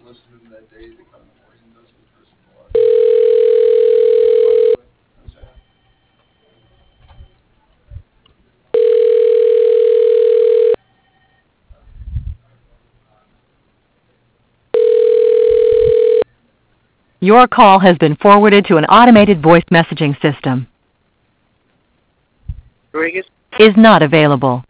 Your call has been forwarded to an automated voice messaging system. Rodriguez? Is not available.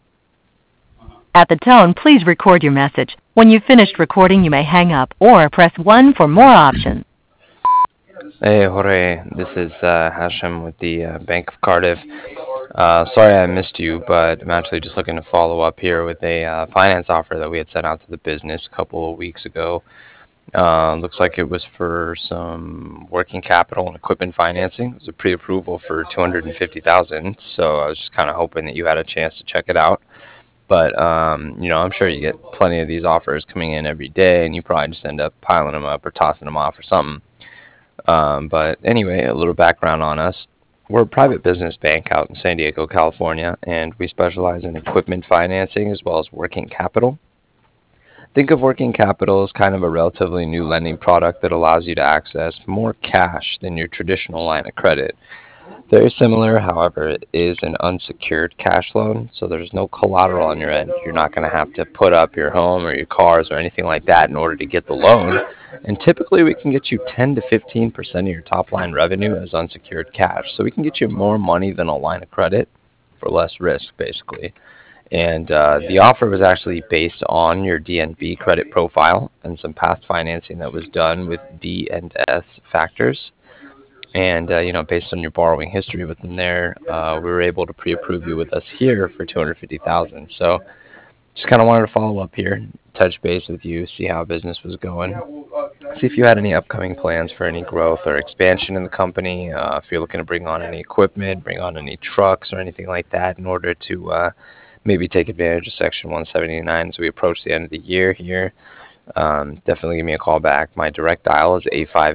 At the tone, please record your message. When you've finished recording, you may hang up or press 1 for more options. Hey, Jorge. This is Hashem with the Bank of Cardiff. Sorry I missed you, but I'm actually just looking to follow up here with a finance offer that we had sent out to the business a couple of weeks ago. Looks like it was for some working capital and equipment financing. It was a pre-approval for $250,000, so I was just kind of hoping that you had a chance to check it out. But, I'm sure you get plenty of these offers coming in every day, and you probably just end up piling them up or tossing them off or something. But anyway, a little background on us. We're a private business bank out in San Diego, California, and we specialize in equipment financing as well as working capital. Think of working capital as kind of a relatively new lending product that allows you to access more cash than your traditional line of credit. Very similar, however, it is an unsecured cash loan, so there's no collateral on your end. You're not going to have to put up your home or your cars or anything like that in order to get the loan. And typically we can get you 10 to 15% of your top line revenue as unsecured cash. So we can get you more money than a line of credit for less risk, basically. And the offer was actually based on your DNB credit profile and some past financing that was done with D&S factors. And, based on your borrowing history within there, we were able to pre-approve you with us here for $250,000. So just kind of wanted to follow up here, touch base with you, see how business was going, see if you had any upcoming plans for any growth or expansion in the company, if you're looking to bring on any equipment, bring on any trucks or anything like that in order to maybe take advantage of Section 179 as we approach the end of the year here. Definitely give me a call back. My direct dial is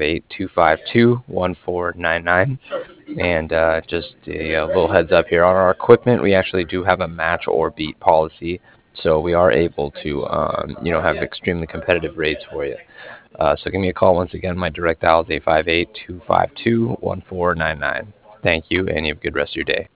858-252-1499. And just a little heads up here on our equipment, we actually do have a match or beat policy, so we are able to have extremely competitive rates for you. So give me a call once again. My direct dial is 858-252-1499. Thank you, and you have a good rest of your day.